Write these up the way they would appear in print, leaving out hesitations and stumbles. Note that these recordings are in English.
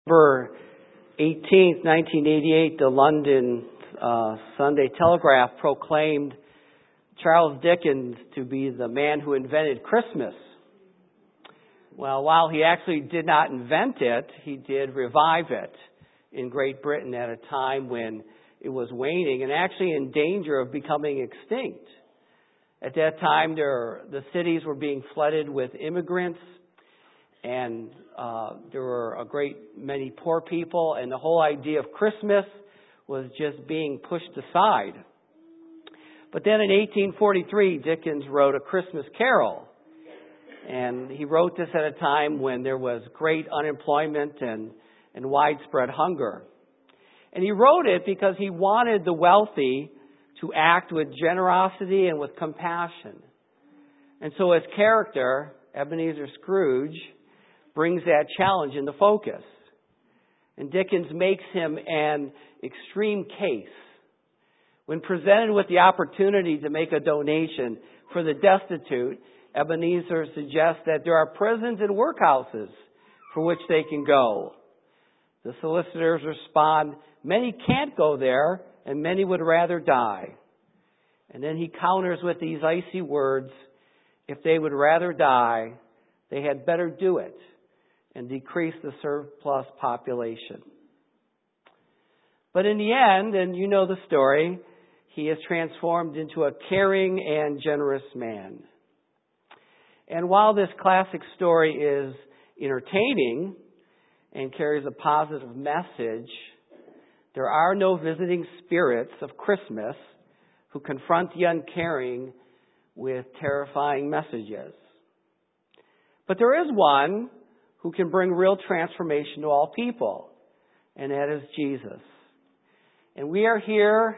November 18th, 1988, the London Sunday Telegraph proclaimed Charles Dickens to be the man who invented Christmas. Well, while he actually did not invent it, he did revive it in Great Britain at a time when it was waning and actually in danger of becoming extinct. At that time, the cities were being flooded with immigrants, and there were a great many poor people, and the whole idea of Christmas was just being pushed aside. But then in 1843, Dickens wrote A Christmas Carol, and he wrote this at a time when there was great unemployment and widespread hunger. And he wrote it because he wanted the wealthy to act with generosity and with compassion. And so his character, Ebenezer Scrooge, brings that challenge into focus. And Dickens makes him an extreme case. When presented with the opportunity to make a donation for the destitute, Ebenezer suggests that there are prisons and workhouses for which they can go. The solicitors respond, many can't go there, and many would rather die. And then he counters with these icy words, if they would rather die, they had better do it and decrease the surplus population. But in the end, and you know the story, he is transformed into a caring and generous man. And while this classic story is entertaining and carries a positive message, there are no visiting spirits of Christmas who confront the uncaring with terrifying messages. But there is one who can bring real transformation to all people, and that is Jesus. And we are here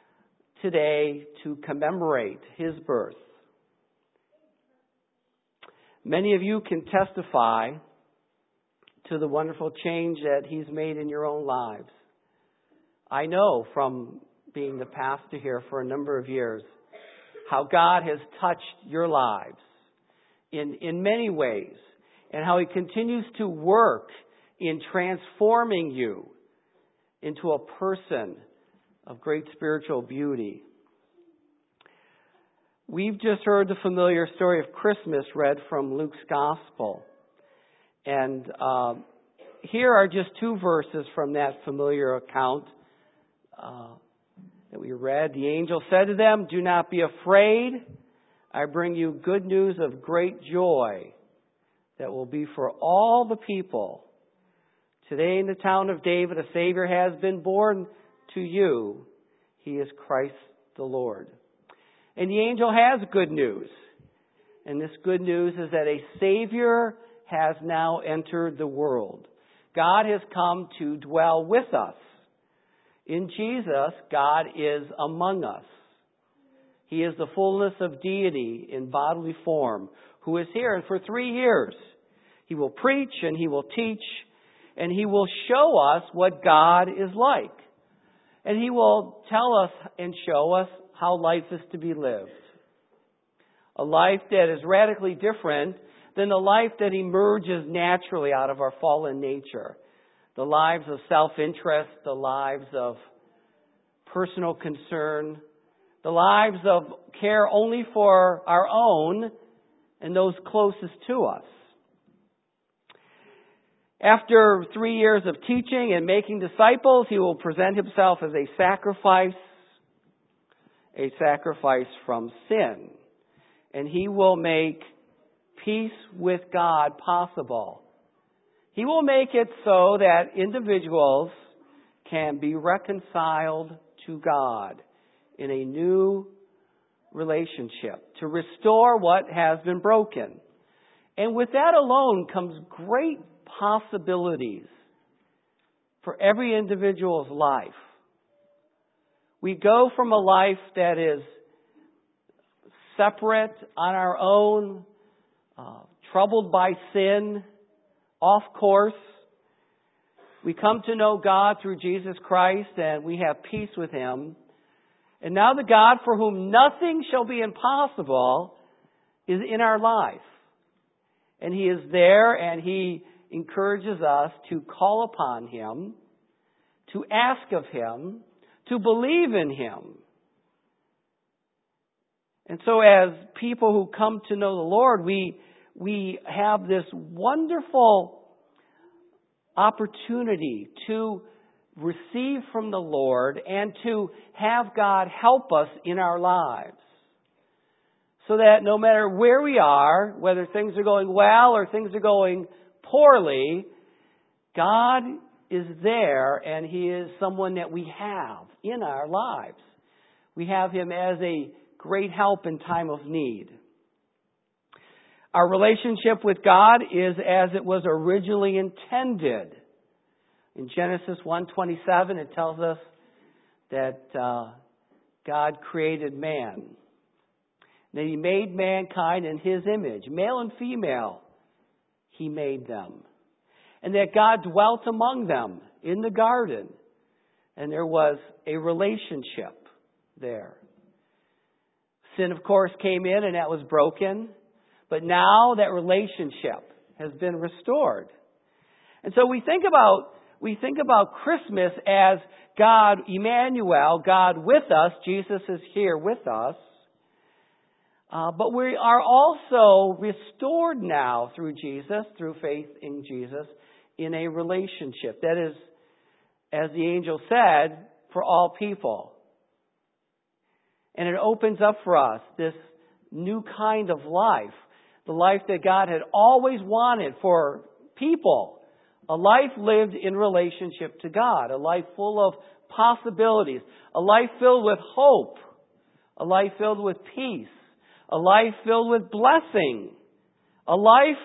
today to commemorate His birth. Many of you can testify to the wonderful change that He's made in your own lives. I know from being the pastor here for a number of years how God has touched your lives in many ways, and how He continues to work in transforming you into a person of great spiritual beauty. We've just heard the familiar story of Christmas read from Luke's Gospel. And here are just two verses from that familiar account that we read. The angel said to them, do not be afraid. I bring you good news of great joy that will be for all the people. Today in the town of David, a Savior has been born to you. He is Christ the Lord. And the angel has good news. And this good news is that a Savior has now entered the world. God has come to dwell with us. In Jesus, God is among us. He is the fullness of deity in bodily form, who is here. And for 3 years, He will preach and He will teach, and He will show us what God is like. And He will tell us and show us how life is to be lived. A life that is radically different than the life that emerges naturally out of our fallen nature. The lives of self-interest, the lives of personal concern, the lives of care only for our own and those closest to us. After 3 years of teaching and making disciples, He will present Himself as a sacrifice from sin. And He will make peace with God possible. He will make it so that individuals can be reconciled to God in a new relationship, to restore what has been broken. And with that alone comes great possibilities for every individual's life. We go from a life that is separate, on our own, troubled by sin, off course. We come to know God through Jesus Christ, and we have peace with Him. And now the God for whom nothing shall be impossible is in our life. And He is there, and He encourages us to call upon Him, to ask of Him, to believe in Him. And so as people who come to know the Lord, we have this wonderful opportunity to receive from the Lord and to have God help us in our lives. So that no matter where we are, whether things are going well or things are going poorly, God is there and He is someone that we have in our lives. We have Him as a great help in time of need. Our relationship with God is as it was originally intended. In Genesis 1:27, it tells us that God created man. That He made mankind in His image. Male and female, He made them. And that God dwelt among them in the garden. And there was a relationship there. Sin, of course, came in and that was broken. But now that relationship has been restored. And so we think about Christmas as God, Emmanuel, God with us. Jesus is here with us. But we are also restored now through Jesus, through faith in Jesus, in a relationship. That is, as the angel said, for all people. And it opens up for us this new kind of life. The life that God had always wanted for people. A life lived in relationship to God. A life full of possibilities. A life filled with hope. A life filled with peace. A life filled with blessing. A life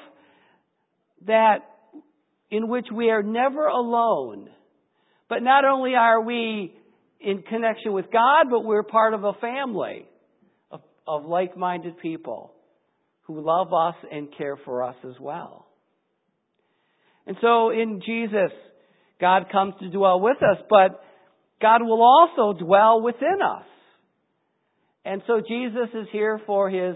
in which we are never alone. But not only are we in connection with God, but we're part of a family of like-minded people who love us and care for us as well. And so in Jesus, God comes to dwell with us, but God will also dwell within us. And so Jesus is here for His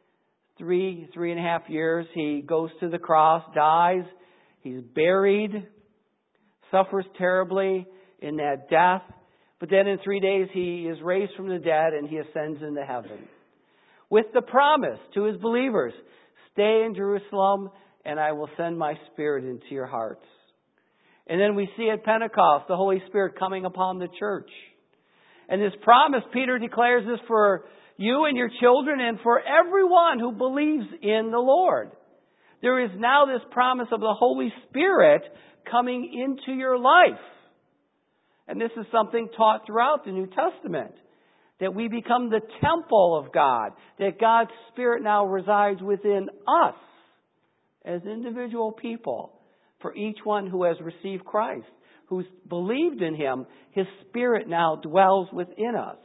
3.5 years. He goes to the cross, dies, He's buried, suffers terribly in that death. But then in 3 days He is raised from the dead and He ascends into heaven. With the promise to His believers, stay in Jerusalem and I will send my Spirit into your hearts. And then we see at Pentecost the Holy Spirit coming upon the church. And this promise, Peter declares this for you and your children and for everyone who believes in the Lord. There is now this promise of the Holy Spirit coming into your life. And this is something taught throughout the New Testament. That we become the temple of God. That God's Spirit now resides within us as individual people. For each one who has received Christ, who's believed in Him, His Spirit now dwells within us.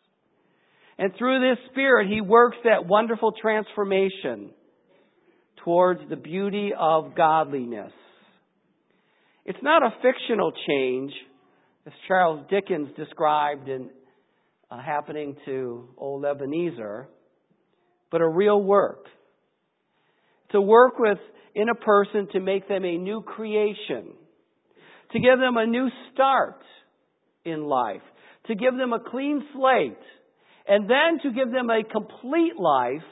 And through this Spirit, He works that wonderful transformation towards the beauty of godliness. It's not a fictional change, as Charles Dickens described in happening to old Ebenezer, but a real work. To work within a person to make them a new creation, to give them a new start in life, to give them a clean slate, and then to give them a complete life.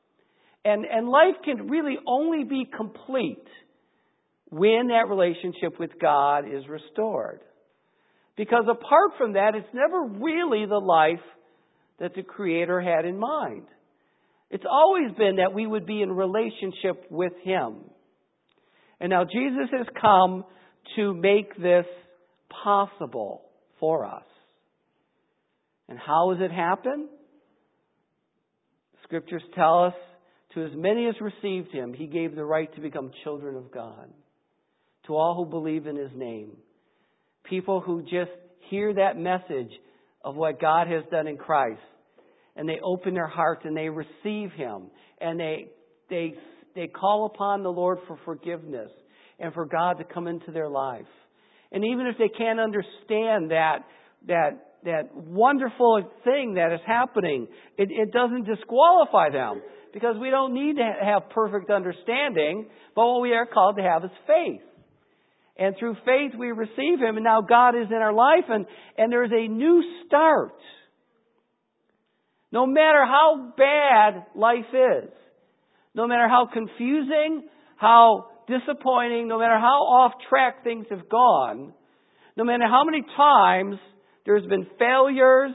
And life can really only be complete when that relationship with God is restored. Because apart from that, it's never really the life that the Creator had in mind. It's always been that we would be in relationship with Him. And now Jesus has come to make this possible for us. And how does it happen? Scriptures tell us, to as many as received Him, He gave the right to become children of God. To all who believe in His name. People who just hear that message of what God has done in Christ. And they open their hearts and they receive Him. And they call upon the Lord for forgiveness. And for God to come into their life. And even if they can't understand that wonderful thing that is happening, it doesn't disqualify them. because we don't need to have perfect understanding, but what we are called to have is faith. And through faith we receive Him, and now God is in our life, and there's a new start. No matter how bad life is, no matter how confusing, how disappointing, no matter how off track things have gone, no matter how many times there's been failures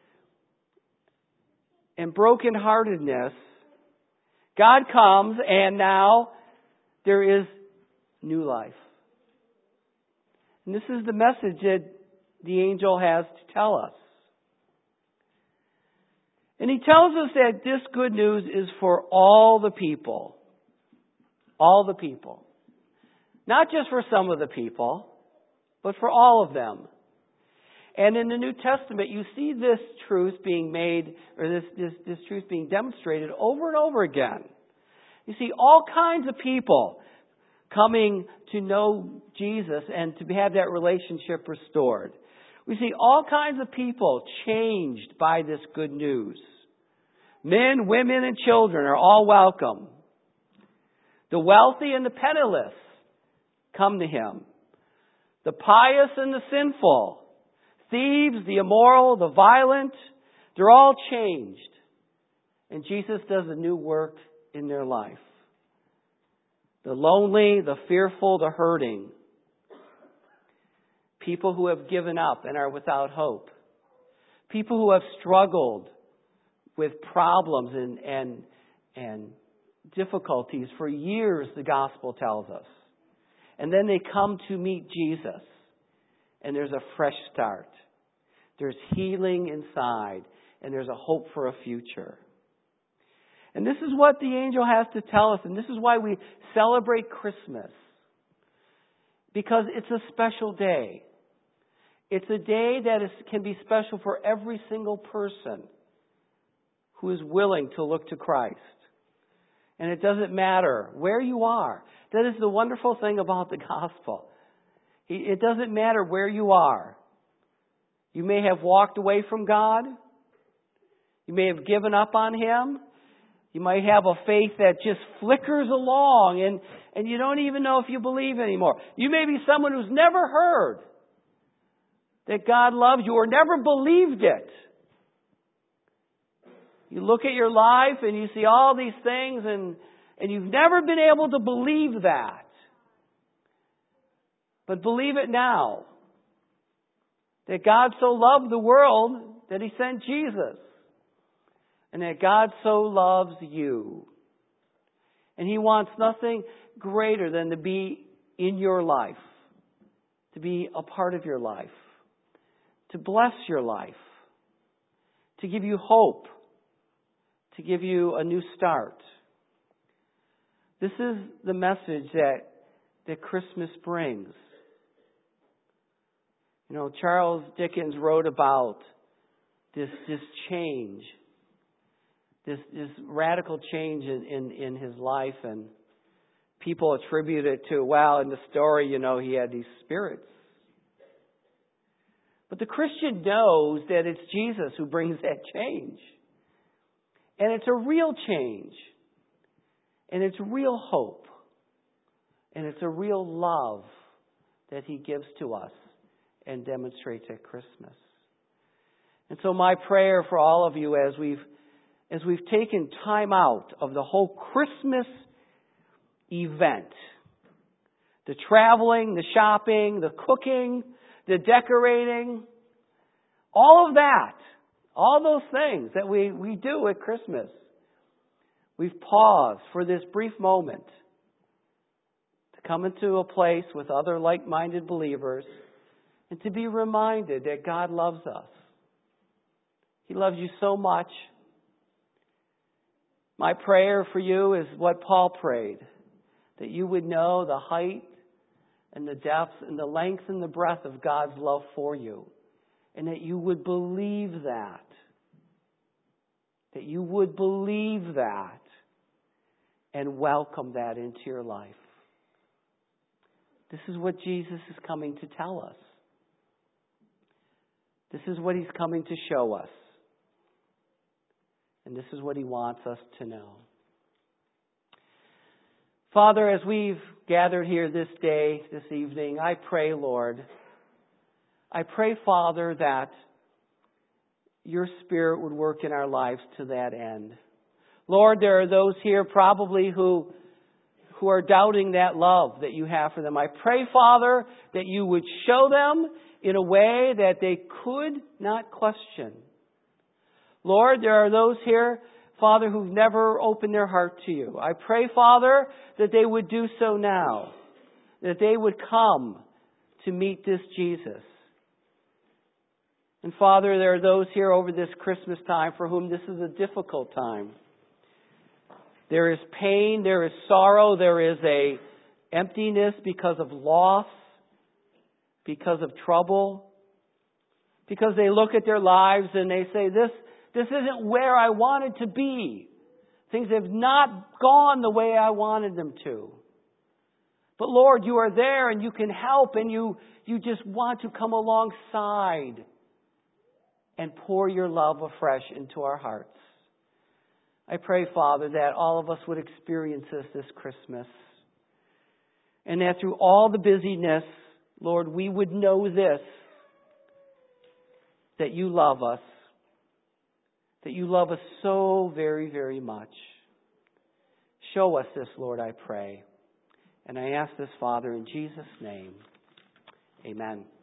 and brokenheartedness, God comes and now there is new life. And this is the message that the angel has to tell us. And he tells us that this good news is for all the people. All the people. Not just for some of the people, but for all of them. And in the New Testament, you see this truth being made, or this truth being demonstrated over and over again. You see all kinds of people coming to know Jesus and to have that relationship restored. We see all kinds of people changed by this good news. Men, women, and children are all welcome. The wealthy and the penniless come to Him. The pious and the sinful, thieves, the immoral, the violent, they're all changed. And Jesus does a new work in their life. The lonely, the fearful, the hurting. People who have given up and are without hope. People who have struggled with problems and difficulties for years, the gospel tells us. And then they come to meet Jesus. And there's a fresh start. There's healing inside. And there's a hope for a future. And this is what the angel has to tell us. And this is why we celebrate Christmas. Because it's a special day. It's a day that can be special for every single person who is willing to look to Christ. And it doesn't matter where you are. That is the wonderful thing about the gospel. It doesn't matter where you are. You may have walked away from God. You may have given up on Him. You might have a faith that just flickers along and you don't even know if you believe anymore. You may be someone who's never heard that God loves you or never believed it. You look at your life and you see all these things and you've never been able to believe that. But believe it now. That God so loved the world that He sent Jesus. And that God so loves you. And He wants nothing greater than to be in your life. To be a part of your life. To bless your life. To give you hope. To give you a new start. This is the message that Christmas brings. You know, Charles Dickens wrote about this change. This radical change in his life, and people attribute it to, well, in the story, you know, he had these spirits. But the Christian knows that it's Jesus who brings that change. And it's a real change. And it's real hope. And it's a real love that He gives to us and demonstrates at Christmas. And so my prayer for all of you as we've taken time out of the whole Christmas event, the traveling, the shopping, the cooking, the decorating, all of that, all those things that we do at Christmas, we've paused for this brief moment to come into a place with other like-minded believers and to be reminded that God loves us. He loves you so much. My prayer for you is what Paul prayed, that you would know the height and the depth and the length and the breadth of God's love for you, and that you would believe that. That you would believe that and welcome that into your life. This is what Jesus is coming to tell us. This is what He's coming to show us. And this is what He wants us to know. Father, as we've gathered here this day, this evening, I pray, Lord, I pray, Father, that your Spirit would work in our lives to that end. Lord, there are those here probably who are doubting that love that you have for them. I pray, Father, that you would show them in a way that they could not question. Lord, there are those here, Father, who've never opened their heart to you. I pray, Father, that they would do so now, that they would come to meet this Jesus. And Father, there are those here over this Christmas time for whom this is a difficult time. There is pain, there is sorrow, there is a emptiness because of loss, because of trouble, because they look at their lives and they say, this isn't where I wanted to be. Things have not gone the way I wanted them to. But Lord, you are there and you can help, and you just want to come alongside and pour your love afresh into our hearts. I pray, Father, that all of us would experience this Christmas. And that through all the busyness, Lord, we would know this, that you love us. That you love us so very, very much. Show us this, Lord, I pray. And I ask this, Father, in Jesus' name. Amen.